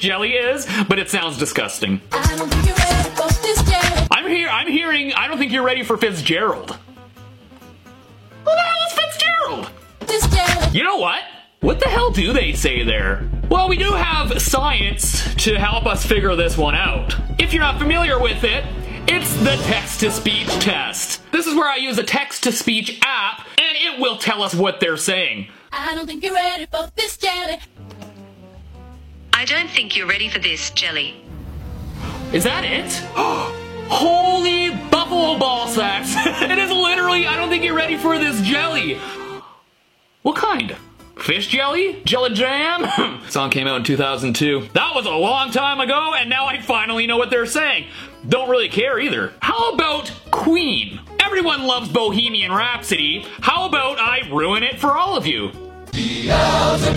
jelly is, but it sounds disgusting. I don't think you're ready for this jelly. I'm hearing, I don't think you're ready for Fitzgerald. Who the hell is Fitzgerald? This jelly. You know what? What the hell do they say there? Well, we do have science to help us figure this one out. If you're not familiar with it, it's the text-to-speech test. This is where I use a text-to-speech app, and it will tell us what they're saying. I don't think you're ready for this jelly. I don't think you're ready for this, jelly. Is that it? Holy buffalo ball sacks! It is literally, I don't think you're ready for this jelly. What kind? Fish jelly? Jelly jam? Song came out in 2002. That was a long time ago, and now I finally know what they're saying. Don't really care either. How about Queen? Everyone loves Bohemian Rhapsody. How about I ruin it for all of you?